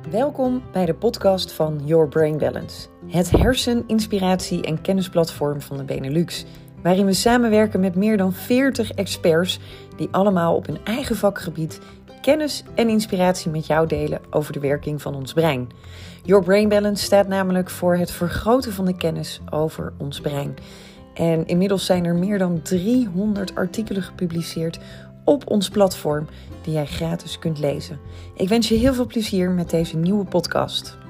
Welkom bij de podcast van Your Brain Balance. Het hersen-, inspiratie- en kennisplatform van de Benelux. Waarin we samenwerken met meer dan 40 experts die allemaal op hun eigen vakgebied kennis en inspiratie met jou delen over de werking van ons brein. Your Brain Balance staat namelijk voor het vergroten van de kennis over ons brein. En inmiddels zijn er meer dan 300 artikelen gepubliceerd op ons platform die jij gratis kunt lezen. Ik wens je heel veel plezier met deze nieuwe podcast.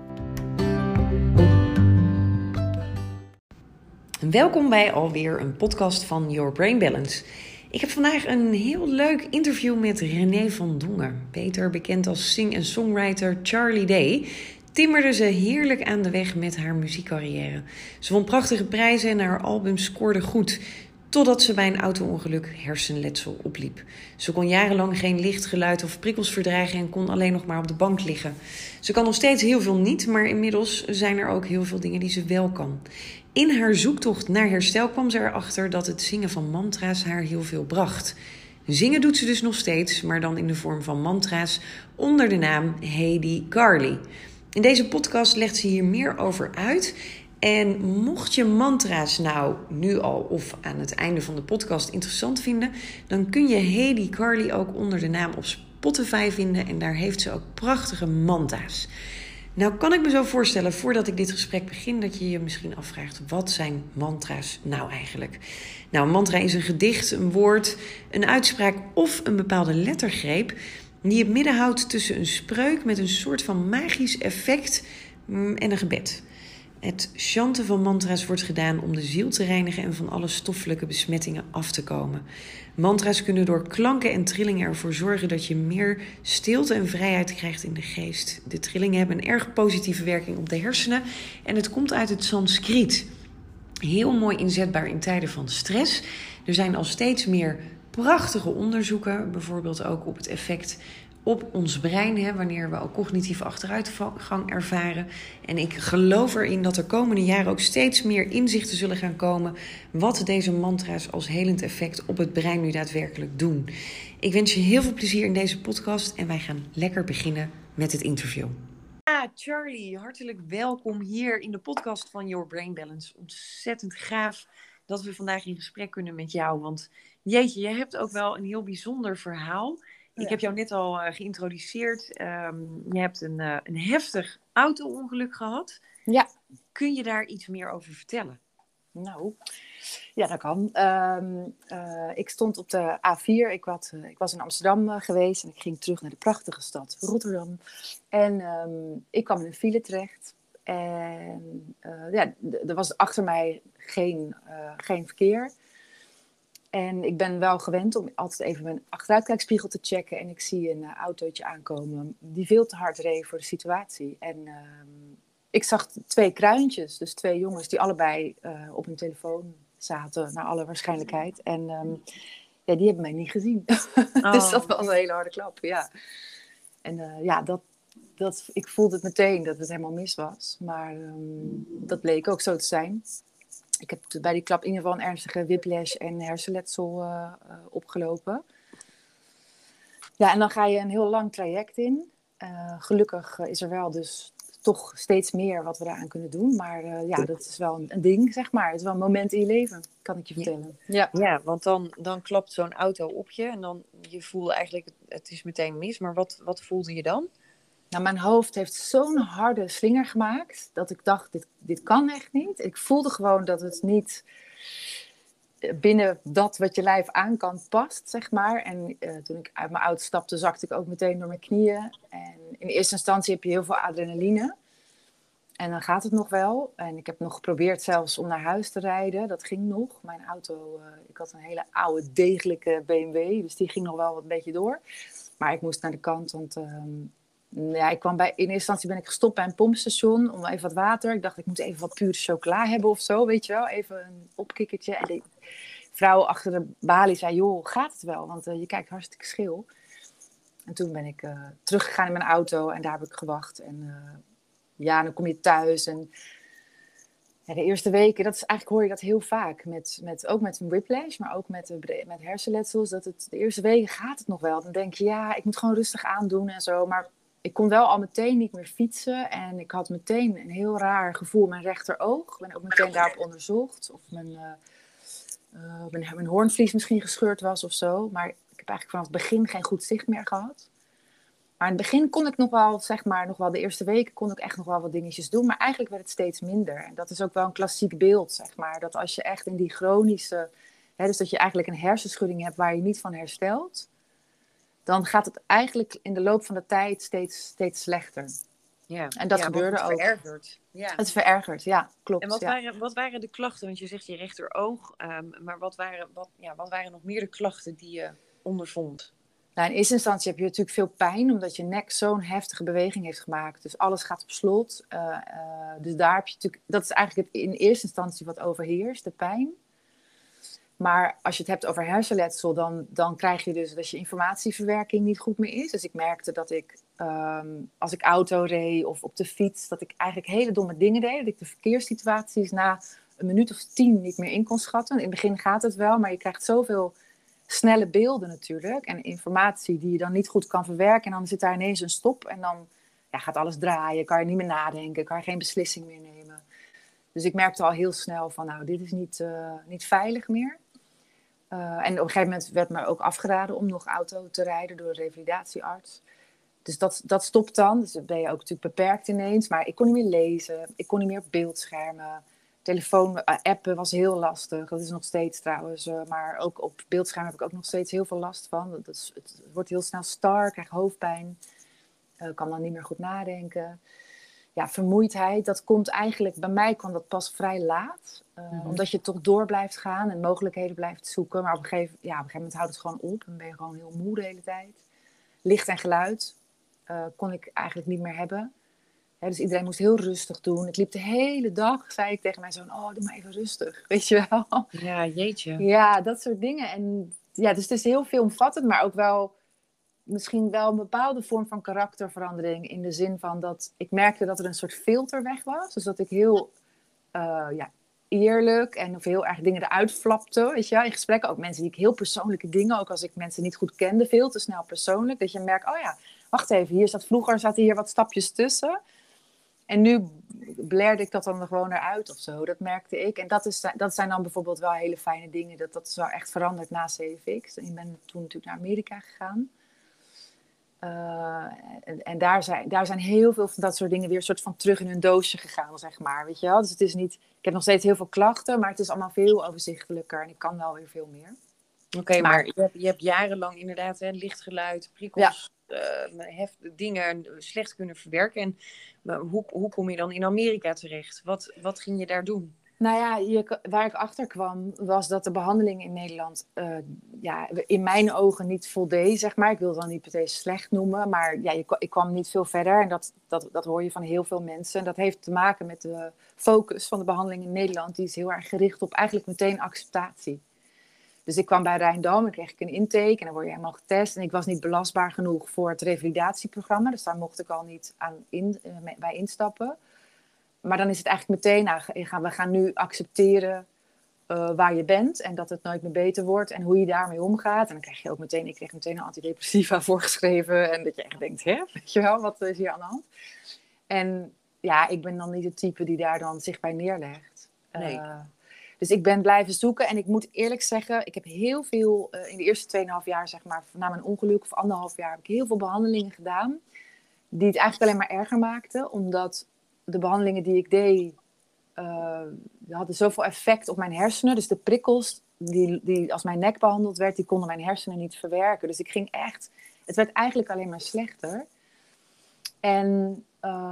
Welkom bij alweer een podcast van Your Brain Balance. Ik heb vandaag een heel leuk interview met René van Dongen. Beter bekend als sing- en songwriter Charlie Day. Timmerde ze heerlijk aan de weg met haar muziekcarrière. Ze won prachtige prijzen en haar album scoorde goed. Totdat ze bij een auto-ongeluk hersenletsel opliep. Ze kon jarenlang geen licht, geluid of prikkels verdragen en kon alleen nog maar op de bank liggen. Ze kan nog steeds heel veel niet, maar inmiddels zijn er ook heel veel dingen die ze wel kan. In haar zoektocht naar herstel kwam ze erachter dat het zingen van mantra's haar heel veel bracht. Zingen doet ze dus nog steeds, maar dan in de vorm van mantra's onder de naam Heidi Carly. In deze podcast legt ze hier meer over uit. En mocht je mantra's nou nu al of aan het einde van de podcast interessant vinden, dan kun je Heidi Carly ook onder de naam op Spotify vinden. En daar heeft ze ook prachtige mantra's. Nou kan ik me zo voorstellen, voordat ik dit gesprek begin, dat je je misschien afvraagt, wat zijn mantra's nou eigenlijk? Nou, een mantra is een gedicht, een woord, een uitspraak of een bepaalde lettergreep die het midden houdt tussen een spreuk met een soort van magisch effect en een gebed. Het chanten van mantra's wordt gedaan om de ziel te reinigen en van alle stoffelijke besmettingen af te komen. Mantra's kunnen door klanken en trillingen ervoor zorgen dat je meer stilte en vrijheid krijgt in de geest. De trillingen hebben een erg positieve werking op de hersenen en het komt uit het Sanskriet. Heel mooi inzetbaar in tijden van stress. Er zijn al steeds meer prachtige onderzoeken, bijvoorbeeld ook op het effect op ons brein, wanneer we ook cognitieve achteruitgang ervaren. En ik geloof erin dat er komende jaren ook steeds meer inzichten zullen gaan komen wat deze mantra's als helend effect op het brein nu daadwerkelijk doen. Ik wens je heel veel plezier in deze podcast en wij gaan lekker beginnen met het interview. Charlie, hartelijk welkom hier in de podcast van Your Brain Balance. Ontzettend gaaf dat we vandaag in gesprek kunnen met jou, want jeetje, je hebt ook wel een heel bijzonder verhaal. Ik heb jou net al geïntroduceerd. Je hebt een heftig auto-ongeluk gehad. Ja. Kun je daar iets meer over vertellen? Nou, ja, dat kan. Ik stond op de A4. Ik was in Amsterdam geweest en ik ging terug naar de prachtige stad Rotterdam. En ik kwam in een file terecht. En er was achter mij geen verkeer. En ik ben wel gewend om altijd even mijn achteruitkijkspiegel te checken. En ik zie een autootje aankomen die veel te hard reed voor de situatie. En ik zag 2 kruintjes, dus 2 jongens die allebei op hun telefoon zaten, naar alle waarschijnlijkheid. En die hebben mij niet gezien. Oh. Dus dat was een hele harde klap, ja. En ik voelde het meteen dat het helemaal mis was. Maar dat bleek ook zo te zijn. Ik heb bij die klap in ieder geval een ernstige whiplash en hersenletsel opgelopen. Ja, en dan ga je een heel lang traject in. Gelukkig is er wel dus toch steeds meer wat we daaraan kunnen doen. Maar dat is wel een ding, zeg maar. Het is wel een moment in je leven, kan ik je vertellen. Ja, want dan klapt zo'n auto op je en dan je voelt eigenlijk, het is meteen mis. Maar wat voelde je dan? Nou, mijn hoofd heeft zo'n harde slinger gemaakt dat ik dacht, dit kan echt niet. Ik voelde gewoon dat het niet binnen dat wat je lijf aan kan past, zeg maar. En toen ik uit mijn auto stapte, zakte ik ook meteen door mijn knieën. En in eerste instantie heb je heel veel adrenaline. En dan gaat het nog wel. En ik heb nog geprobeerd zelfs om naar huis te rijden. Dat ging nog. Mijn auto, ik had een hele oude, degelijke BMW. Dus die ging nog wel een beetje door. Maar ik moest naar de kant, want ik kwam in eerste instantie ben ik gestopt bij een pompstation om even wat water. Ik dacht, ik moet even wat pure chocola hebben of zo, weet je wel. Even een opkikkertje. En de vrouw achter de balie zei, joh, gaat het wel? Want je kijkt hartstikke scheel. En toen ben ik teruggegaan in mijn auto en daar heb ik gewacht. En dan kom je thuis. En de eerste weken, dat is eigenlijk hoor je dat heel vaak. Ook met een whiplash, maar ook met hersenletsels. De eerste weken gaat het nog wel. Dan denk je, ik moet gewoon rustig aandoen en zo. Maar ik kon wel al meteen niet meer fietsen. En ik had meteen een heel raar gevoel in mijn rechteroog. Ik ben ook meteen daarop onderzocht. Of mijn hoornvlies misschien gescheurd was of zo. Maar ik heb eigenlijk vanaf het begin geen goed zicht meer gehad. Maar in het begin kon ik nog wel, zeg maar, nog wel de eerste weken kon ik echt nog wel wat dingetjes doen. Maar eigenlijk werd het steeds minder. En dat is ook wel een klassiek beeld, zeg maar. Dat als je echt in die chronische... dus dat je eigenlijk een hersenschudding hebt waar je niet van herstelt. Dan gaat het eigenlijk in de loop van de tijd steeds slechter. Ja. En dat gebeurde ook. Verergerd. Ja. Het verergert, ja, klopt. En wat waren de klachten? Want je zegt je rechteroog. Maar wat waren nog meer de klachten die je ondervond? Nou, in eerste instantie heb je natuurlijk veel pijn, omdat je nek zo'n heftige beweging heeft gemaakt. Dus alles gaat op slot. Dus daar heb je natuurlijk, dat is eigenlijk in eerste instantie wat overheerst, de pijn. Maar als je het hebt over hersenletsel, dan krijg je dus dat je informatieverwerking niet goed meer is. Dus ik merkte dat ik, als ik auto reed of op de fiets, dat ik eigenlijk hele domme dingen deed. Dat ik de verkeerssituaties na een minuut of 10 niet meer in kon schatten. In het begin gaat het wel, maar je krijgt zoveel snelle beelden natuurlijk. En informatie die je dan niet goed kan verwerken. En dan zit daar ineens een stop en dan gaat alles draaien. Kan je niet meer nadenken, kan je geen beslissing meer nemen. Dus ik merkte al heel snel van, nou, dit is niet veilig meer. En op een gegeven moment werd me ook afgeraden om nog auto te rijden door een revalidatiearts. Dus dat stopt dan. Dus dan ben je ook natuurlijk beperkt ineens. Maar ik kon niet meer lezen. Ik kon niet meer op beeldschermen. Telefoon, appen was heel lastig. Dat is nog steeds trouwens. Maar ook op beeldschermen heb ik ook nog steeds heel veel last van. Het wordt heel snel star, ik krijg hoofdpijn. Kan dan niet meer goed nadenken. Ja, vermoeidheid, dat komt eigenlijk... Bij mij kwam dat pas vrij laat. Omdat je toch door blijft gaan en mogelijkheden blijft zoeken. Maar op een gegeven moment houdt het gewoon op. En ben je gewoon heel moe de hele tijd. Licht en geluid kon ik eigenlijk niet meer hebben. Dus iedereen moest heel rustig doen. Ik liep de hele dag, zei ik tegen mijn zoon... Oh, doe maar even rustig, weet je wel. Ja, jeetje. Ja, dat soort dingen. En ja, dus het is heel veelomvattend, maar ook wel... Misschien wel een bepaalde vorm van karakterverandering. In de zin van dat ik merkte dat er een soort filter weg was. Dus dat ik heel eerlijk en of heel erg dingen eruit flapte. Weet je wel? In gesprekken ook mensen die ik heel persoonlijke dingen... Ook als ik mensen niet goed kende, veel te snel persoonlijk. Dat je merkt, oh ja, wacht even. Vroeger zaten hier wat stapjes tussen. En nu blerde ik dat dan gewoon eruit of zo. Dat merkte ik. En dat zijn dan bijvoorbeeld wel hele fijne dingen. Dat is wel echt veranderd na CFX. En ik ben toen natuurlijk naar Amerika gegaan. En daar zijn heel veel van dat soort dingen weer een soort van terug in hun doosje gegaan, zeg maar. Weet je wel? Dus het is niet... Ik heb nog steeds heel veel klachten, maar het is allemaal veel overzichtelijker. En ik kan wel weer veel meer. Oké, maar je hebt jarenlang inderdaad lichtgeluid, prikkels, dingen slecht kunnen verwerken. En hoe kom je dan in Amerika terecht? Wat ging je daar doen? Nou ja, waar ik achter kwam, was dat de behandeling in Nederland in mijn ogen niet voldeed, zeg maar. Ik wil het dan niet per se slecht noemen, maar ja, ik kwam niet veel verder. En dat hoor je van heel veel mensen. En dat heeft te maken met de focus van de behandeling in Nederland. Die is heel erg gericht op eigenlijk meteen acceptatie. Dus ik kwam bij Rijndam en kreeg ik een intake en dan word je helemaal getest. En ik was niet belastbaar genoeg voor het revalidatieprogramma, dus daar mocht ik al niet bij instappen. Maar dan is het eigenlijk meteen, we gaan nu accepteren waar je bent en dat het nooit meer beter wordt en hoe je daarmee omgaat. En dan krijg je ook meteen, ik kreeg meteen een antidepressiva voorgeschreven en dat je echt denkt, weet je wel, wat is hier aan de hand? En ja, ik ben dan niet het type die daar dan zich bij neerlegt. Nee. Dus ik ben blijven zoeken en ik moet eerlijk zeggen, ik heb heel veel, in de eerste 2,5 jaar, zeg maar, na mijn ongeluk of 1,5 jaar, heb ik heel veel behandelingen gedaan die het eigenlijk alleen maar erger maakten, omdat de behandelingen die ik deed, hadden zoveel effect op mijn hersenen. Dus de prikkels die als mijn nek behandeld werd, die konden mijn hersenen niet verwerken. Dus ik ging echt... Het werd eigenlijk alleen maar slechter. En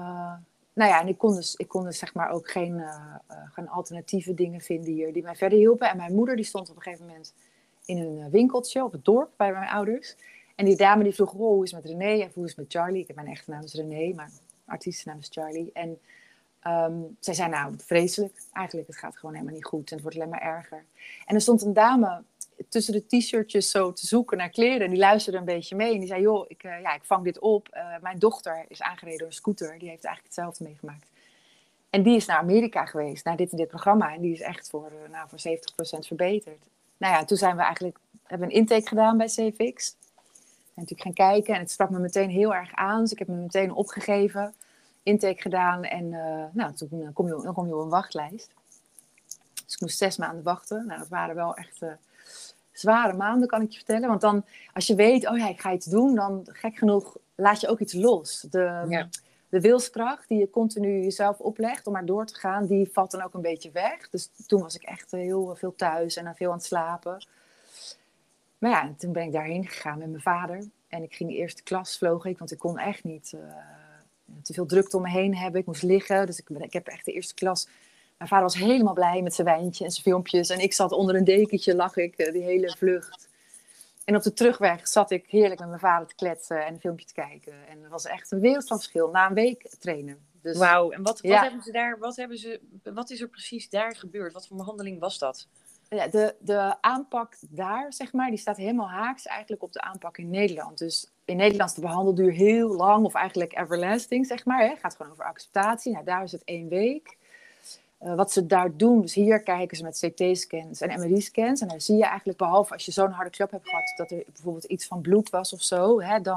en ik kon dus zeg maar ook geen alternatieve dingen vinden hier die mij verder hielpen. En mijn moeder die stond op een gegeven moment in een winkeltje op het dorp bij mijn ouders. En die dame die vroeg, hoe is het met René? En hoe is het met Charlie? Ik heb mijn echte naam is René, maar artiestennaam is Charlie. En zij zei, nou, vreselijk. Eigenlijk, het gaat gewoon helemaal niet goed. En het wordt alleen maar erger. En er stond een dame tussen de t-shirtjes zo te zoeken naar kleren. En die luisterde een beetje mee. En die zei, joh, ik vang dit op. Mijn dochter is aangereden door een scooter. Die heeft eigenlijk hetzelfde meegemaakt. En die is naar Amerika geweest, naar dit en dit programma. En die is echt voor 70% verbeterd. Nou ja, toen hebben we een intake gedaan bij CFX. natuurlijk gaan kijken en het sprak me meteen heel erg aan. Dus ik heb me meteen opgegeven, intake gedaan en toen kom je op een wachtlijst. Dus ik moest 6 maanden wachten. Nou, dat waren wel echt zware maanden, kan ik je vertellen. Want dan, als je weet, ik ga iets doen, dan gek genoeg laat je ook iets los. De wilskracht die je continu jezelf oplegt om maar door te gaan, die valt dan ook een beetje weg. Dus toen was ik echt heel veel thuis en veel aan het slapen. Maar ja, toen ben ik daarheen gegaan met mijn vader. En ik ging de eerste klas, vloog ik, want ik kon echt niet te veel drukte om me heen hebben. Ik moest liggen, dus ik heb echt de eerste klas. Mijn vader was helemaal blij met zijn wijntje en zijn filmpjes. En ik zat onder een dekentje, lag ik die hele vlucht. En op de terugweg zat ik heerlijk met mijn vader te kletsen en een filmpje te kijken. En dat was echt een wereld van verschil na een week trainen. Dus, wauw, en wat hebben ze daar, wat is er precies daar gebeurd? Wat voor behandeling was dat? Ja, de aanpak daar, zeg maar, die staat helemaal haaks eigenlijk op de aanpak in Nederland. Dus in Nederland is de behandelduur heel lang of eigenlijk everlasting, zeg maar. Het gaat gewoon over acceptatie. Nou, daar is het 1 week. Wat ze daar doen, dus hier kijken ze met CT-scans en MRI-scans. En daar zie je eigenlijk, behalve als je zo'n harde klap hebt gehad, dat er bijvoorbeeld iets van bloed was of zo,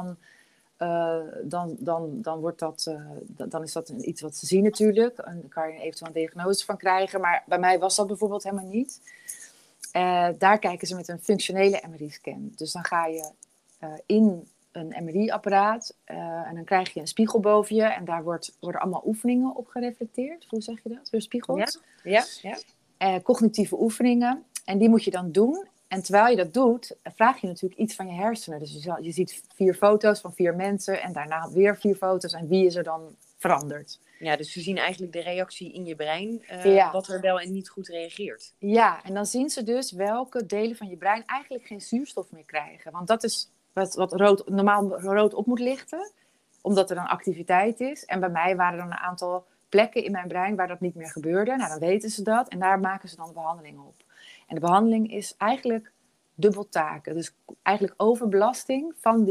dan wordt dat, dan is dat iets wat ze zien natuurlijk. En daar kan je eventueel een diagnose van krijgen. Maar bij mij was dat bijvoorbeeld helemaal niet. Daar kijken ze met een functionele MRI-scan. Dus dan ga je in een MRI-apparaat en dan krijg je een spiegel boven je. En daar worden allemaal oefeningen op gereflecteerd. Hoe zeg je dat? Weer spiegels? Ja. Cognitieve oefeningen. En die moet je dan doen. En terwijl je dat doet, vraag je natuurlijk iets van je hersenen. Dus je ziet 4 foto's van 4 mensen en daarna weer 4 foto's. En wie is er dan veranderd? Ja, dus we zien eigenlijk de reactie in je brein, wat er wel en niet goed reageert. Ja, en dan zien ze dus welke delen van je brein eigenlijk geen zuurstof meer krijgen. Want dat is wat normaal rood op moet lichten, omdat er dan activiteit is. En bij mij waren er een aantal plekken in mijn brein waar dat niet meer gebeurde. Nou, dan weten ze dat en daar maken ze dan de behandeling op. En de behandeling is eigenlijk dubbeltaken. Dus eigenlijk overbelasting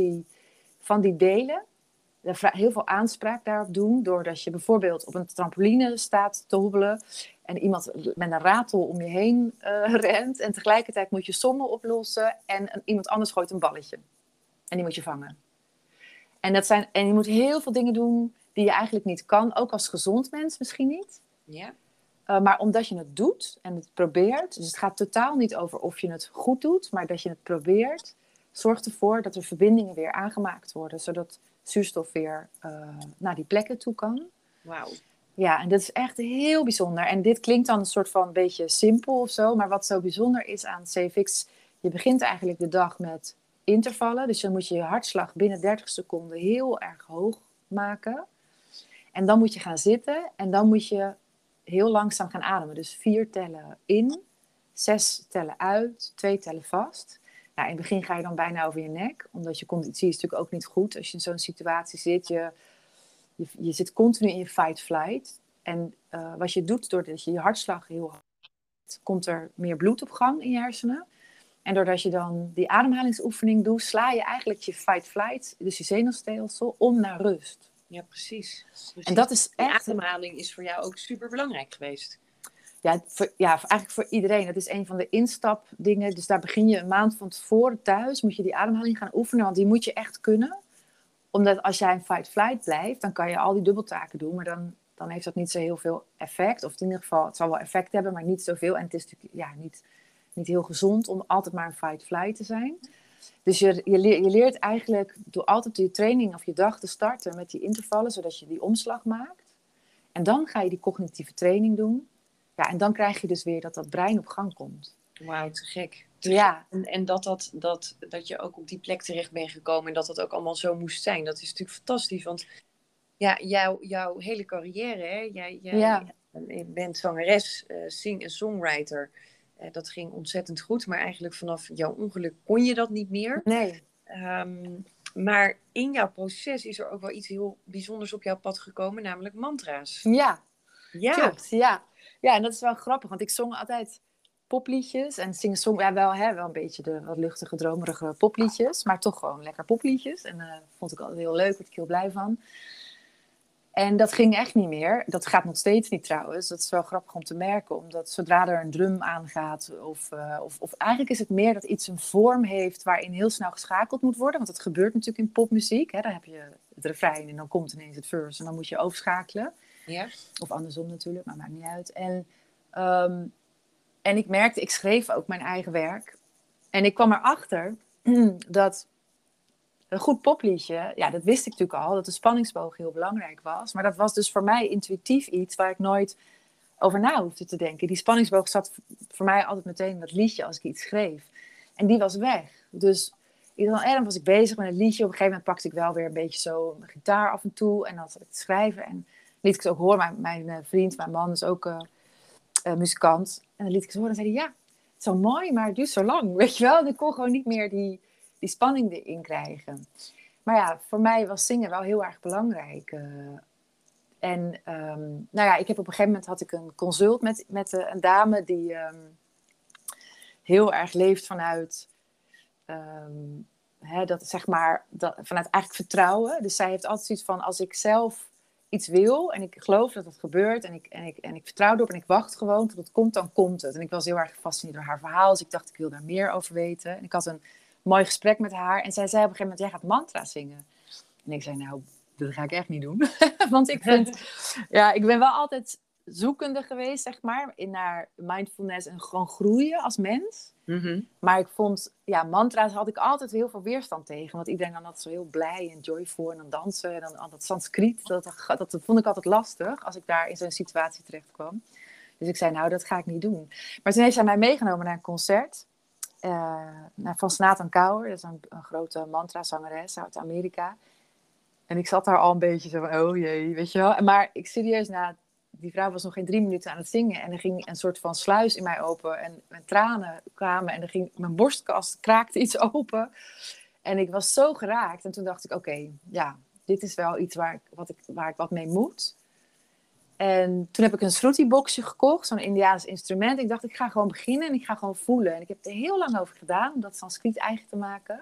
van die delen. Heel veel aanspraak daarop doen. Doordat je bijvoorbeeld op een trampoline staat te hobbelen. En iemand met een ratel om je heen rent. En tegelijkertijd moet je sommen oplossen. En iemand anders gooit een balletje. En die moet je vangen. En je moet heel veel dingen doen die je eigenlijk niet kan. Ook als gezond mens misschien niet. Ja. Maar omdat je het doet en het probeert. Dus het gaat totaal niet over of je het goed doet. Maar dat je het probeert. Zorgt ervoor dat er verbindingen weer aangemaakt worden. Zodat zuurstof weer naar die plekken toe kan. Wauw. Ja, en dat is echt heel bijzonder. En dit klinkt dan een soort van een beetje simpel of zo. Maar wat zo bijzonder is aan CFX. Je begint eigenlijk de dag met intervallen. Dus dan moet je je hartslag binnen 30 seconden heel erg hoog maken. En dan moet je gaan zitten. En dan moet je heel langzaam gaan ademen. Dus 4 tellen in, 6 tellen uit, 2 tellen vast. Nou, in het begin ga je dan bijna over je nek. Omdat je conditie is natuurlijk ook niet goed. Als je in zo'n situatie zit, je zit continu in je fight-flight. En wat je doet, doordat je hartslag heel hoog hebt, komt er meer bloed op gang in je hersenen. En doordat je dan die ademhalingsoefening doet, sla je eigenlijk je fight-flight, dus je zenuwstelsel, om naar rust. Ja, precies. En dat is echt... Die ademhaling is voor jou ook super belangrijk geweest. Ja, eigenlijk voor iedereen. Dat is een van de instapdingen. Dus daar begin je een maand van tevoren thuis. Moet je die ademhaling gaan oefenen. Want die moet je echt kunnen. Omdat als jij in fight-flight blijft, dan kan je al die dubbeltaken doen. Maar dan heeft dat niet zo heel veel effect. Of in ieder geval, het zal wel effect hebben, maar niet zoveel. En het is natuurlijk niet heel gezond om altijd maar in fight-flight te zijn. Dus je leert eigenlijk door altijd je training of je dag te starten met die intervallen. Zodat je die omslag maakt. En dan ga je die cognitieve training doen. Ja, en dan krijg je dus weer dat brein op gang komt. Wauw, te gek. Ja. En dat je ook op die plek terecht bent gekomen en dat dat ook allemaal zo moest zijn. Dat is natuurlijk fantastisch, want ja, jouw hele carrière, hè? Jij bent zangeres, sing- en songwriter. Dat ging ontzettend goed, maar eigenlijk vanaf jouw ongeluk kon je dat niet meer. Nee. Maar in jouw proces is er ook wel iets heel bijzonders op jouw pad gekomen, namelijk mantra's. Ja. Klopt, ja. Ja, en dat is wel grappig, want ik zong altijd popliedjes en zing-song, wel een beetje de wat luchtige, dromerige popliedjes, maar toch gewoon lekker popliedjes. En vond ik altijd heel leuk, werd ik heel blij van. En dat ging echt niet meer. Dat gaat nog steeds niet trouwens. Dat is wel grappig om te merken. Omdat zodra er een drum aangaat... Of eigenlijk is het meer dat iets een vorm heeft... waarin heel snel geschakeld moet worden. Want dat gebeurt natuurlijk in popmuziek. Hè? Dan heb je het refrein en dan komt ineens het verse. En dan moet je overschakelen. Ja. Of andersom natuurlijk, maar maakt niet uit. En ik merkte, ik schreef ook mijn eigen werk. En ik kwam erachter dat... Een goed popliedje, ja, dat wist ik natuurlijk al, dat de spanningsboog heel belangrijk was. Maar dat was dus voor mij intuïtief iets waar ik nooit over na hoefde te denken. Die spanningsboog zat voor mij altijd meteen in dat liedje als ik iets schreef. En die was weg. Dus dan was ik bezig met een liedje. Op een gegeven moment pakte ik wel weer een beetje zo mijn gitaar af en toe. En dan zat ik te schrijven. En liet ik het ook horen. Mijn vriend, mijn man is ook muzikant. En dan liet ik het horen en zei hij, ja, het is zo mooi, maar het duurt zo lang. Weet je wel? En ik kon gewoon niet meer die spanning erin krijgen. Maar ja, voor mij was zingen wel heel erg belangrijk. Ik heb op een gegeven moment had ik een consult met een dame die heel erg leeft vanuit dat, zeg maar, vanuit eigenlijk vertrouwen. Dus zij heeft altijd zoiets van, als ik zelf iets wil en ik geloof dat het gebeurt en ik vertrouw erop en ik wacht gewoon tot het komt, dan komt het. En ik was heel erg gefascineerd door haar verhaal, dus ik dacht, ik wil daar meer over weten. En ik had een mooi gesprek met haar. En zij zei op een gegeven moment, jij gaat mantra zingen. En ik zei, nou, dat ga ik echt niet doen. Want ik ben wel altijd zoekende geweest, zeg maar, naar mindfulness en gewoon groeien als mens. Mm-hmm. Maar ik vond, mantra's had ik altijd heel veel weerstand tegen. Want iedereen dan altijd zo heel blij en joyful en dan dansen. En dan dat Sanskriet, dat vond ik altijd lastig als ik daar in zo'n situatie terecht kwam. Dus ik zei, nou, dat ga ik niet doen. Maar toen heeft zij mij meegenomen naar een concert. Van Snatan Kauer, dat is een grote mantra-zangeres uit Amerika. En ik zat daar al een beetje zo van, oh jee, weet je wel. Maar ik serieus, die vrouw was nog geen 3 minuten aan het zingen. En er ging een soort van sluis in mij open. En mijn tranen kwamen en mijn borstkast kraakte iets open. En ik was zo geraakt. En toen dacht ik, oké, dit is wel iets waar ik wat mee moet. En toen heb ik een Shruti-boxje gekocht, zo'n Indiaans instrument. Ik dacht, ik ga gewoon beginnen en ik ga gewoon voelen. En ik heb er heel lang over gedaan om dat Sanskriet eigen te maken.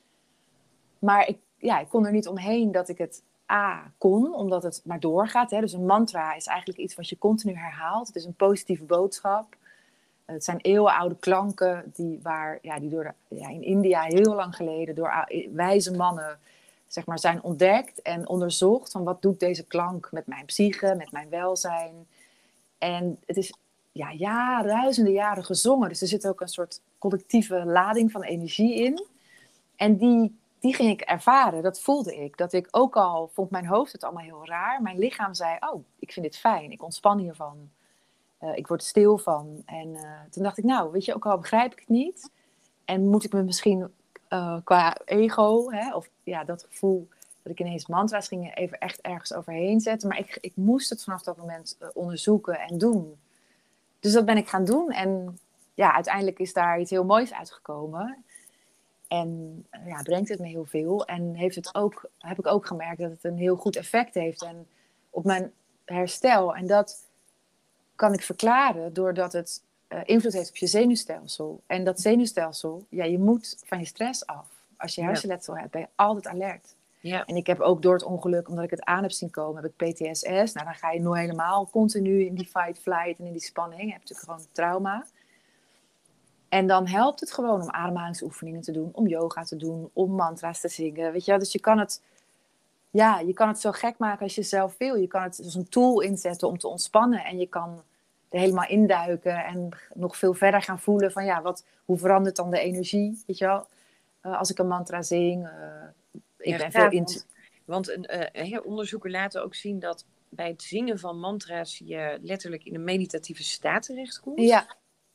Maar ik kon er niet omheen dat ik het kon, omdat het maar doorgaat. Hè? Dus een mantra is eigenlijk iets wat je continu herhaalt. Het is een positieve boodschap. Het zijn eeuwenoude klanken die in India heel lang geleden door wijze mannen, zeg maar, zijn ontdekt en onderzocht van wat doet deze klank met mijn psyche, met mijn welzijn. En het is duizenden jaren gezongen. Dus er zit ook een soort collectieve lading van energie in. En die ging ik ervaren, dat voelde ik. Dat ik ook al vond mijn hoofd het allemaal heel raar. Mijn lichaam zei, oh, ik vind dit fijn, ik ontspan hiervan. Ik word stil van. En toen dacht ik, nou, weet je, ook al begrijp ik het niet. En moet ik me misschien qua ego, of dat gevoel dat ik ineens mantra's ging even echt ergens overheen zetten. Maar ik moest het vanaf dat moment onderzoeken en doen. Dus dat ben ik gaan doen. En uiteindelijk is daar iets heel moois uitgekomen. En brengt het me heel veel. En heb ik ook gemerkt dat het een heel goed effect heeft. En op mijn herstel. En dat kan ik verklaren doordat het invloed heeft op je zenuwstelsel. En dat zenuwstelsel, je moet van je stress af. Als je hersenletsel hebt, ben je altijd alert. Ja. En ik heb ook door het ongeluk, omdat ik het aan heb zien komen, heb ik PTSS. Nou, dan ga je nooit helemaal continu in die fight, flight en in die spanning. Je hebt natuurlijk gewoon trauma. En dan helpt het gewoon om ademhalingsoefeningen te doen, om yoga te doen, om mantra's te zingen. Weet je, dus je kan het zo gek maken als je zelf wil. Je kan het als een tool inzetten om te ontspannen. En je kan er helemaal induiken en nog veel verder gaan voelen van hoe verandert dan de energie? Weet je wel? Als ik een mantra zing. Want onderzoeken laten ook zien dat bij het zingen van mantra's je letterlijk in een meditatieve staat terechtkomt. Ja.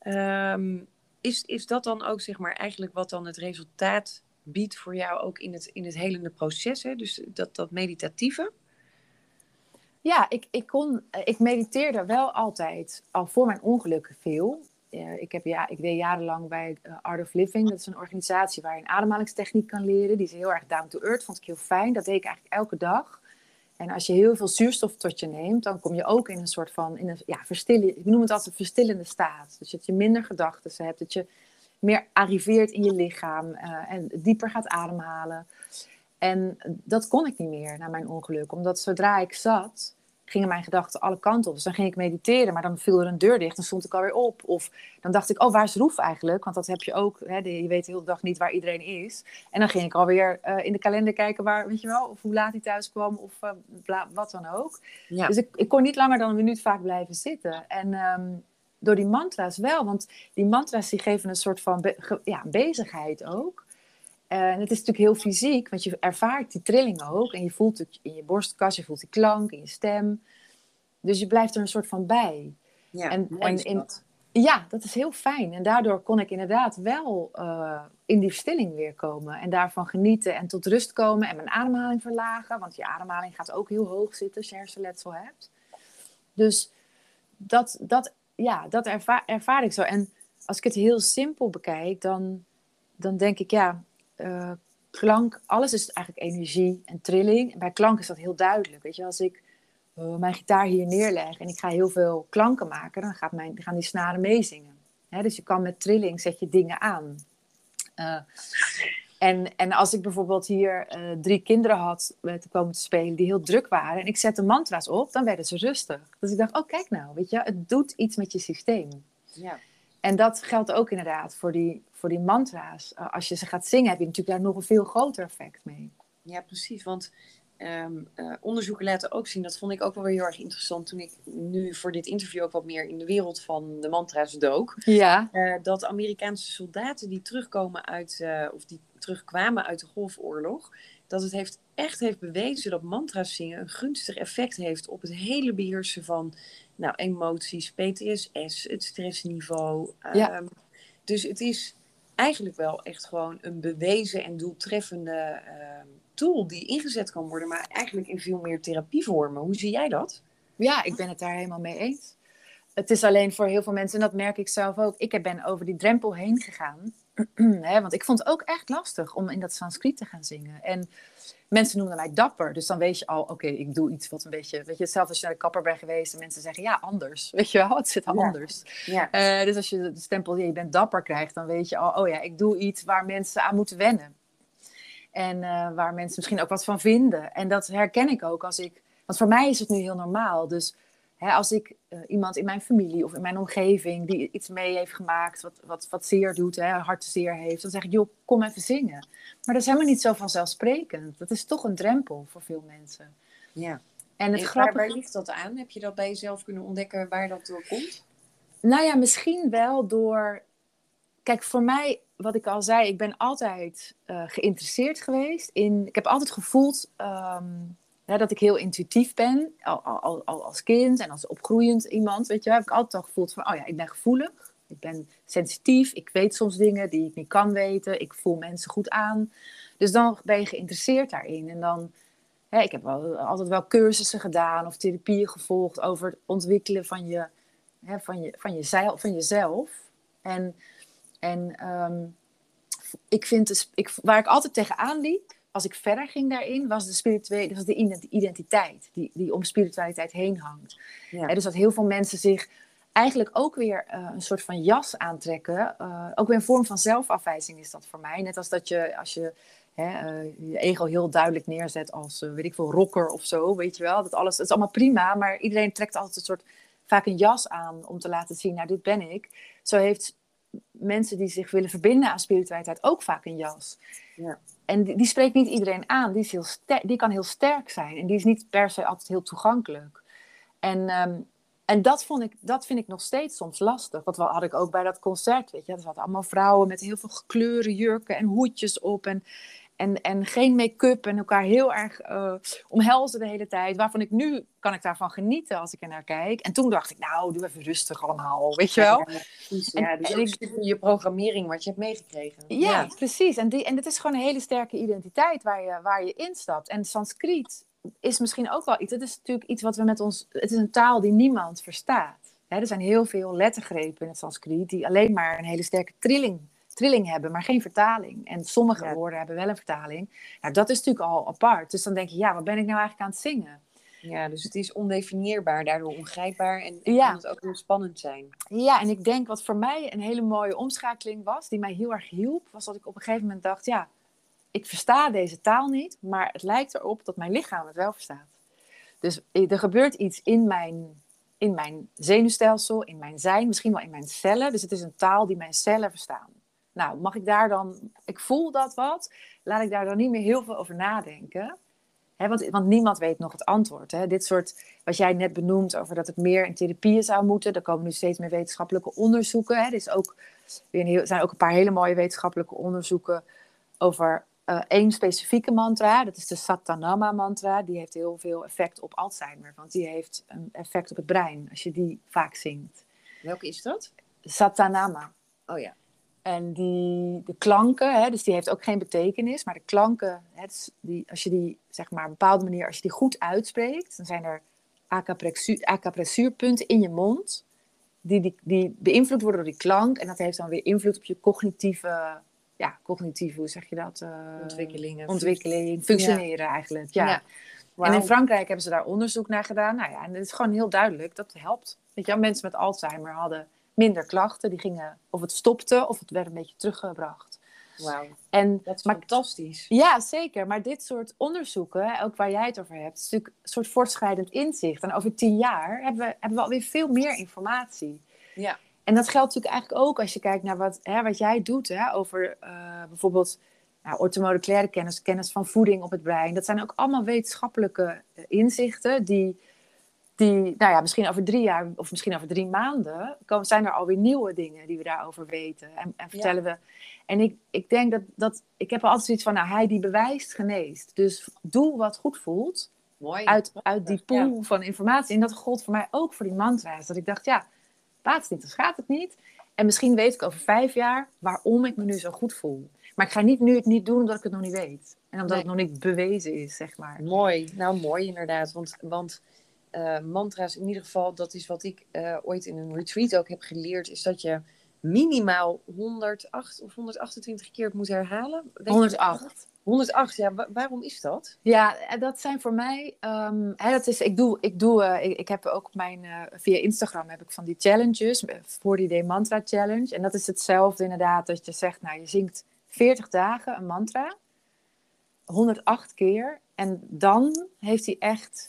Is dat dan ook, zeg maar, eigenlijk wat dan het resultaat biedt voor jou ook in het helende proces? Hè? Dus dat meditatieve? Ja, ik mediteerde wel altijd, al voor mijn ongeluk veel. Ik deed jarenlang bij Art of Living. Dat is een organisatie waar je een ademhalingstechniek kan leren. Die is heel erg down to earth, vond ik heel fijn. Dat deed ik eigenlijk elke dag. En als je heel veel zuurstof tot je neemt, dan kom je ook in een soort van, ik noem het altijd een verstillende staat. Dus dat je minder gedachten hebt, dat je meer arriveert in je lichaam en dieper gaat ademhalen. En dat kon ik niet meer na mijn ongeluk. Omdat zodra ik zat, gingen mijn gedachten alle kanten op. Dus dan ging ik mediteren, maar dan viel er een deur dicht en stond ik alweer op. Of dan dacht ik, waar is Roef eigenlijk? Want dat heb je ook, hè, je weet de hele dag niet waar iedereen is. En dan ging ik alweer in de kalender kijken waar, weet je wel, of hoe laat hij thuis kwam of wat dan ook. Ja. Dus ik kon niet langer dan een minuut vaak blijven zitten. En door die mantra's wel, want die mantra's die geven een soort van bezigheid ook. En het is natuurlijk heel fysiek, want je ervaart die trilling ook. En je voelt het in je borstkas, je voelt die klank in je stem. Dus je blijft er een soort van bij. Ja, mooi is dat. Ja, dat is heel fijn. En daardoor kon ik inderdaad wel in die verstilling weer komen. En daarvan genieten en tot rust komen. En mijn ademhaling verlagen. Want je ademhaling gaat ook heel hoog zitten als je hersenletsel hebt. Dus dat ervaar ik zo. En als ik het heel simpel bekijk, dan denk ik, klank, alles is eigenlijk energie en trilling. En bij klank is dat heel duidelijk. Weet je, als ik mijn gitaar hier neerleg en ik ga heel veel klanken maken, dan gaan die snaren meezingen. Dus je kan met trilling zet je dingen aan. En als ik bijvoorbeeld hier 3 kinderen had te komen te spelen die heel druk waren en ik zette mantra's op, dan werden ze rustig. Dus ik dacht, kijk nou, weet je, het doet iets met je systeem. Ja. En dat geldt ook inderdaad voor die mantra's. Als je ze gaat zingen, heb je natuurlijk daar nog een veel groter effect mee. Ja, precies. Want onderzoeken laten ook zien, dat vond ik ook wel weer heel erg interessant toen ik nu voor dit interview ook wat meer in de wereld van de mantra's dook. Ja. Dat Amerikaanse soldaten die terugkomen die terugkwamen uit de Golfoorlog, dat het echt heeft bewezen dat mantra's zingen een gunstig effect heeft op het hele beheersen van emoties, PTSS, het stressniveau. Ja. Dus het is eigenlijk wel echt gewoon een bewezen en doeltreffende tool die ingezet kan worden, maar eigenlijk in veel meer therapievormen. Hoe zie jij dat? Ja, ik ben het daar helemaal mee eens. Het is alleen voor heel veel mensen, en dat merk ik zelf ook, ik ben over die drempel heen gegaan. Want ik vond het ook echt lastig om in dat Sanskriet te gaan zingen. En mensen noemden mij dapper, dus dan weet je al, oké, ik doe iets wat een beetje, weet je, zelfs als je naar de kapper bent geweest en mensen zeggen, ja, anders, weet je wel, het zit anders. Ja. Dus als je de stempel, je bent dapper krijgt, dan weet je al, ik doe iets waar mensen aan moeten wennen. En waar mensen misschien ook wat van vinden. En dat herken ik ook want voor mij is het nu heel normaal, dus als ik iemand in mijn familie of in mijn omgeving die iets mee heeft gemaakt, wat zeer doet, hartzeer heeft, dan zeg ik, joh, kom even zingen. Maar dat is helemaal niet zo vanzelfsprekend. Dat is toch een drempel voor veel mensen. Ja. En waar ligt dat aan? Heb je dat bij jezelf kunnen ontdekken waar dat door komt? Nou ja, misschien wel door... Kijk, voor mij, wat ik al zei, ik ben altijd geïnteresseerd geweest in... Ik heb altijd gevoeld... dat ik heel intuïtief ben, al als kind en als opgroeiend iemand, weet je, heb ik altijd al gevoeld van, ik ben gevoelig, ik ben sensitief, ik weet soms dingen die ik niet kan weten, ik voel mensen goed aan. Dus dan ben je geïnteresseerd daarin. En dan, ik heb altijd wel cursussen gedaan of therapieën gevolgd over het ontwikkelen van jezelf. En ik vind, waar ik altijd tegenaan liep, als ik verder ging daarin, was de identiteit die om spiritualiteit heen hangt. Ja. Dus dat heel veel mensen zich eigenlijk ook weer een soort van jas aantrekken. Ook weer een vorm van zelfafwijzing is dat voor mij. Net als dat als je je ego heel duidelijk neerzet als, weet ik veel, rocker of zo, weet je wel. Dat is allemaal prima, maar iedereen trekt altijd vaak een jas aan om te laten zien, nou, dit ben ik. Zo heeft mensen die zich willen verbinden aan spiritualiteit ook vaak een jas. Ja. En die spreekt niet iedereen aan. Die kan heel sterk zijn. En die is niet per se altijd heel toegankelijk. En dat vind ik nog steeds soms lastig. Dat had ik ook bij dat concert. Weet je? Er zaten allemaal vrouwen met heel veel gekleurde jurken en hoedjes op. En geen make-up. En elkaar heel erg omhelzen de hele tijd. Waarvan ik nu kan ik daarvan genieten als ik er naar kijk. En toen dacht ik, nou, doe even rustig allemaal. Weet je wel? Ja, dus ook je programmering wat je hebt meegekregen. Ja, precies. En dit is gewoon een hele sterke identiteit waar je instapt. En Sanskriet is misschien ook wel iets. Het is natuurlijk iets wat we met ons... Het is een taal die niemand verstaat. Er zijn heel veel lettergrepen in het Sanskriet die alleen maar een hele sterke trilling hebben, maar geen vertaling. En sommige woorden hebben wel een vertaling. Nou, dat is natuurlijk al apart. Dus dan denk je, wat ben ik nou eigenlijk aan het zingen? Ja, dus het is ondefinieerbaar, daardoor ongrijpbaar en kan het ook heel spannend zijn. Ja, en ik denk wat voor mij een hele mooie omschakeling was, die mij heel erg hielp, was dat ik op een gegeven moment dacht, ik versta deze taal niet, maar het lijkt erop dat mijn lichaam het wel verstaat. Dus er gebeurt iets in mijn zenuwstelsel, in mijn zijn, misschien wel in mijn cellen. Dus het is een taal die mijn cellen verstaan. Nou, mag ik daar dan... Ik voel dat wat. Laat ik daar dan niet meer heel veel over nadenken. Want niemand weet nog het antwoord. Dit soort, wat jij net benoemt over dat het meer in therapieën zou moeten. Er komen nu steeds meer wetenschappelijke onderzoeken. Er is ook zijn ook een paar hele mooie wetenschappelijke onderzoeken over één specifieke mantra. Dat is de Satanama mantra. Die heeft heel veel effect op Alzheimer. Want die heeft een effect op het brein als je die vaak zingt. Welke is dat? Satanama. Oh ja. En de klanken, dus die heeft ook geen betekenis. Maar de klanken, als je die, zeg maar, op een bepaalde manier, als je die goed uitspreekt, dan zijn er acupressuurpunten in je mond, die beïnvloed worden door die klank. En dat heeft dan weer invloed op je cognitieve, hoe zeg je dat? Ontwikkeling, functioneren eigenlijk. Ja. Wow. En in Frankrijk hebben ze daar onderzoek naar gedaan. Nou ja, en het is gewoon heel duidelijk, dat helpt. Weet je, mensen met Alzheimer hadden minder klachten. Die gingen, of het stopte, of het werd een beetje teruggebracht. Wauw, dat is fantastisch. Ja, zeker. Maar dit soort onderzoeken, ook waar jij het over hebt, is natuurlijk een soort voortschrijdend inzicht. En over 10 jaar hebben we alweer veel meer informatie. Ja. En dat geldt natuurlijk eigenlijk ook als je kijkt naar wat jij doet, over bijvoorbeeld orthomoleculaire kennis van voeding op het brein. Dat zijn ook allemaal wetenschappelijke inzichten die misschien over 3 jaar of misschien over 3 maanden zijn er alweer nieuwe dingen die we daarover weten. En vertellen we. En ik denk dat ik heb altijd zoiets van, hij die bewijst, geneest. Dus doe wat goed voelt. Mooi. Uit die pool van informatie. En dat gold voor mij ook voor die mantra's. Dat ik dacht, baat het niet, dan schaadt het niet. En misschien weet ik over 5 jaar waarom ik me nu zo goed voel. Maar ik ga nu het niet doen omdat ik het nog niet weet. En omdat het nog niet bewezen is, zeg maar. Mooi. Nou, mooi inderdaad. Want mantra's in ieder geval, dat is wat ik ooit in een retreat ook heb geleerd, is dat je minimaal 108 of 128 keer het moet herhalen. 108. 108, ja. Waarom is dat? Ja, dat zijn voor mij... ik heb ook via Instagram heb ik van die challenges, 40-day mantra challenge. En dat is hetzelfde inderdaad, dat je zegt, je zingt 40 dagen een mantra. 108 keer. En dan heeft hij echt...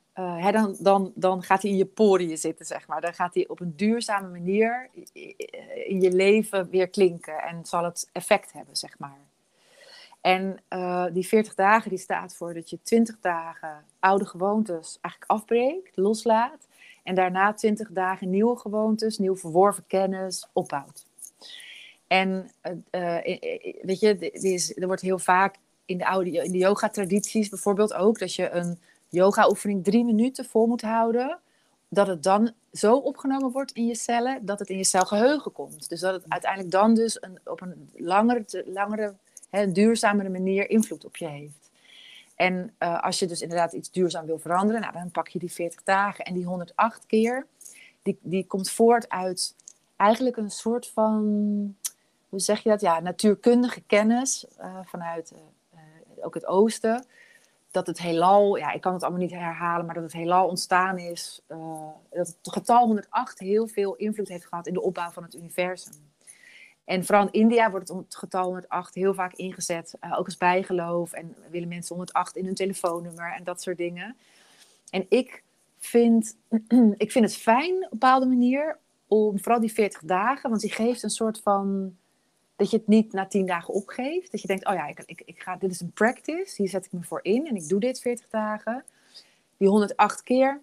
dan gaat hij in je poriën zitten, zeg maar. Dan gaat hij op een duurzame manier in je leven weer klinken. En zal het effect hebben, zeg maar. En die 40 dagen, die staat voor dat je 20 dagen oude gewoontes eigenlijk afbreekt, loslaat. En daarna 20 dagen nieuwe gewoontes, nieuw verworven kennis opbouwt. En weet je, er wordt heel vaak in de yoga-tradities bijvoorbeeld ook, dat je een yoga-oefening 3 minuten vol moet houden, dat het dan zo opgenomen wordt in je cellen, dat het in je celgeheugen komt. Dus dat het uiteindelijk dan dus op een langere duurzamere manier invloed op je heeft. En als je dus inderdaad iets duurzaam wil veranderen, dan pak je die 40 dagen. En die 108 keer, die komt voort uit eigenlijk een soort van, hoe zeg je dat? Ja, natuurkundige kennis vanuit ook het oosten. Dat het heelal, ik kan het allemaal niet herhalen, maar dat het heelal ontstaan is. Dat het getal 108 heel veel invloed heeft gehad in de opbouw van het universum. En vooral in India wordt het getal 108 heel vaak ingezet, ook als bijgeloof. En willen mensen 108 in hun telefoonnummer en dat soort dingen. En ik vind het fijn op een bepaalde manier, om vooral die 40 dagen, want die geeft een soort van, dat je het niet na 10 dagen opgeeft. Dat je denkt, ik ga, dit is een practice, hier zet ik me voor in en ik doe dit 40 dagen. Die 108 keer.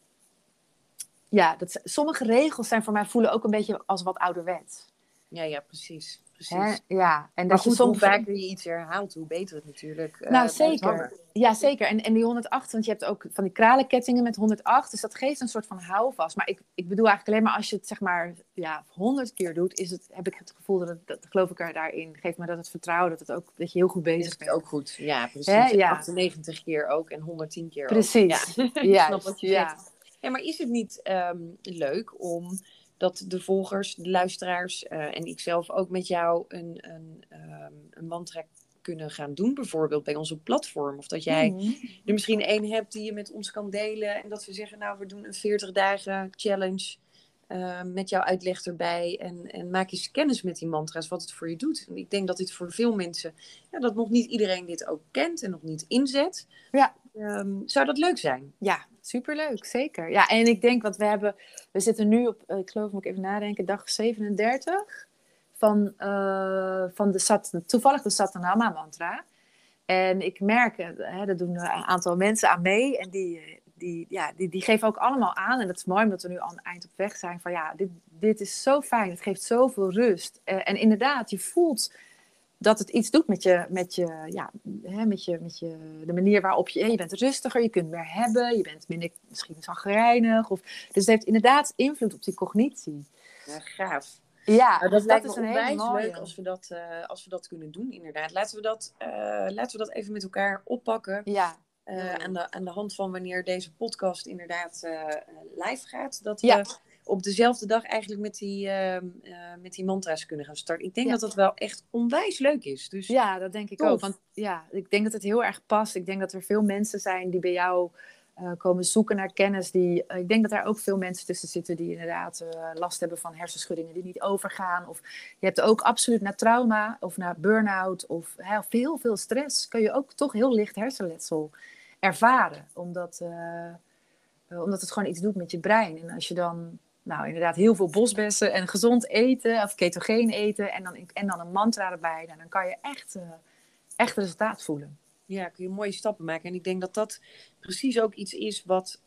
Ja, sommige regels zijn voor mij voelen ook een beetje als wat ouderwets. Ja, precies. Ja, en maar goed, hoe vaker je iets herhaalt, hoe beter het natuurlijk. Zeker. Ja, zeker. En die 108, want je hebt ook van die kralenkettingen met 108. Dus dat geeft een soort van houvast. Maar ik bedoel eigenlijk alleen maar als je het zeg maar 100 keer doet, heb ik het gevoel dat geloof ik er daarin. Geeft me dat vertrouwen dat je heel goed bezig bent. Ook goed. Ja, precies. 98 keer ook en 110 keer precies. ook. Ja, snap wat je zegt. Ja, maar is het niet leuk om dat de volgers, de luisteraars en ik zelf ook met jou een mantra kunnen gaan doen, bijvoorbeeld bij onze platform? Of dat jij er misschien één hebt die je met ons kan delen en dat we zeggen, we doen een 40 dagen challenge met jouw uitleg erbij. En maak eens kennis met die mantra's, wat het voor je doet. En ik denk dat dit voor veel mensen, dat nog niet iedereen dit ook kent en nog niet inzet. Ja. Zou dat leuk zijn? Ja, superleuk, zeker. Ja, en ik denk wat we zitten nu op, ik geloof, moet ik even nadenken, dag 37 van toevallig de Satanama mantra. En ik merk, daar doen een aantal mensen aan mee en die geven ook allemaal aan. En dat is mooi omdat we nu al een eind op weg zijn van dit is zo fijn, het geeft zoveel rust. En inderdaad, je voelt dat het iets doet met de manier waarop je bent rustiger, je kunt meer hebben, je bent minder misschien chagrijnig. Dus het heeft inderdaad invloed op die cognitie. Ja, gaaf. Ja, nou, dat lijkt is me een hele onwijs mooie. leuk als we dat kunnen doen, inderdaad. Laten we dat even met elkaar oppakken. Ja. Aan de hand van wanneer deze podcast inderdaad live gaat. Dat we op dezelfde dag eigenlijk met die mantra's kunnen gaan starten. Ik denk dat dat wel echt onwijs leuk is. Dus ja, dat denk ik ook. Want ik denk dat het heel erg past. Ik denk dat er veel mensen zijn die bij jou komen zoeken naar kennis. Ik denk dat daar ook veel mensen tussen zitten die inderdaad last hebben van hersenschuddingen die niet overgaan. Of je hebt ook absoluut naar trauma of naar burn-out of heel veel stress. Kun je ook toch heel licht hersenletsel ervaren. Omdat het gewoon iets doet met je brein. En als je dan inderdaad heel veel bosbessen en gezond eten of ketogeen eten en dan een mantra erbij, dan kan je echt resultaat voelen. Ja, kun je mooie stappen maken. En ik denk dat dat precies ook iets is wat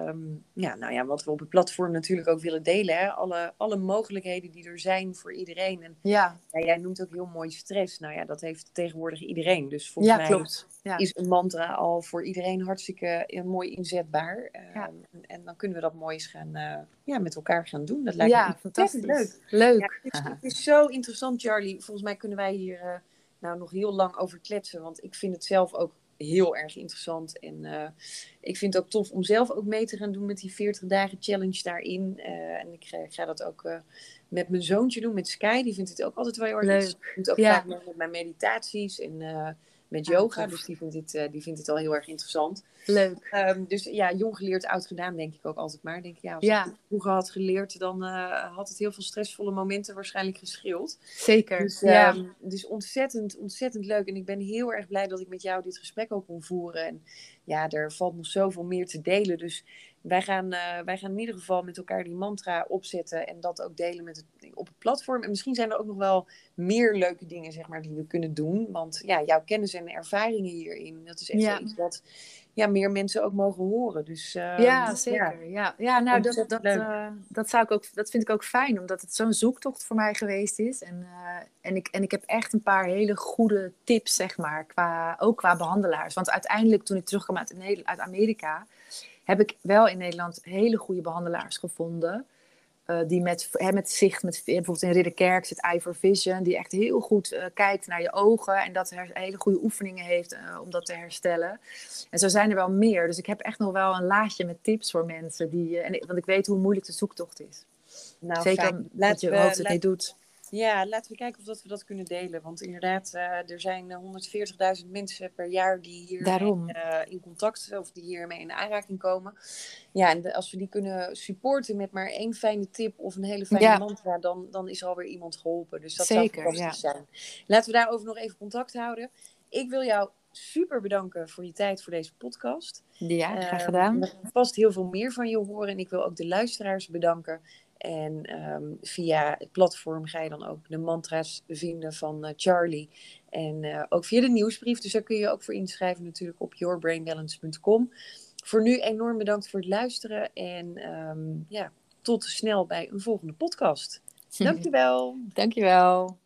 we op het platform natuurlijk ook willen delen. Hè? Alle mogelijkheden die er zijn voor iedereen. En jij noemt ook heel mooi stress. Nou ja, dat heeft tegenwoordig iedereen. Dus volgens mij klopt. Is een mantra al voor iedereen hartstikke mooi inzetbaar. En dan kunnen we dat mooi eens gaan met elkaar gaan doen. Dat lijkt me fantastisch. Leuk. Ja, het is zo interessant, Charlie. Volgens mij kunnen wij hier nog heel lang over kletsen. Want ik vind het zelf ook heel erg interessant. En ik vind het ook tof om zelf ook mee te gaan doen met die 40 dagen challenge daarin. En ik ga dat ook met mijn zoontje doen, met Sky. Die vindt het ook altijd wel heel erg leuk. Ik doe het ook vaak met mijn meditaties en met yoga. Dus die vindt het al heel erg interessant. Leuk. Dus jong geleerd, oud gedaan, denk ik ook altijd maar. Denk ik, als ik het vroeger had geleerd, dan had het heel veel stressvolle momenten waarschijnlijk geschild. Zeker. Dus ontzettend, ontzettend leuk. En ik ben heel erg blij dat ik met jou dit gesprek ook kon voeren. En er valt nog zoveel meer te delen. Dus wij gaan in ieder geval met elkaar die mantra opzetten en dat ook delen op het platform. En misschien zijn er ook nog wel meer leuke dingen, zeg maar, die we kunnen doen. Want jouw kennis en ervaringen hierin, dat is echt wel iets wat meer mensen ook mogen horen. Dus, zeker. Dat vind ik ook fijn, omdat het zo'n zoektocht voor mij geweest is. En ik heb echt een paar hele goede tips, zeg maar, ook qua behandelaars. Want uiteindelijk, toen ik terugkwam uit Amerika, heb ik wel in Nederland hele goede behandelaars gevonden. Die met zicht, bijvoorbeeld in Ridderkerk zit Ivor Vision, die echt heel goed kijkt naar je ogen en dat hele goede oefeningen heeft om dat te herstellen. En zo zijn er wel meer. Dus ik heb echt nog wel een laadje met tips voor mensen. Want ik weet hoe moeilijk de zoektocht is. Nou, zeker dat je hoofd het niet doet. Ja, laten we kijken of we dat kunnen delen. Want inderdaad, er zijn 140.000 mensen per jaar die hiermee in contact of die hiermee in aanraking komen. Ja, en als we die kunnen supporten met maar één fijne tip of een hele fijne mantra, dan is er alweer iemand geholpen. Dus dat zou fantastisch zijn. Laten we daarover nog even contact houden. Ik wil jou super bedanken voor je tijd voor deze podcast. Ja, graag gedaan. We gaan vast heel veel meer van je horen. En ik wil ook de luisteraars bedanken. En via het platform ga je dan ook de mantra's vinden van Charlie. En ook via de nieuwsbrief. Dus daar kun je ook voor inschrijven natuurlijk op yourbrainbalance.com. Voor nu enorm bedankt voor het luisteren. En tot snel bij een volgende podcast. Dankjewel. Dankjewel.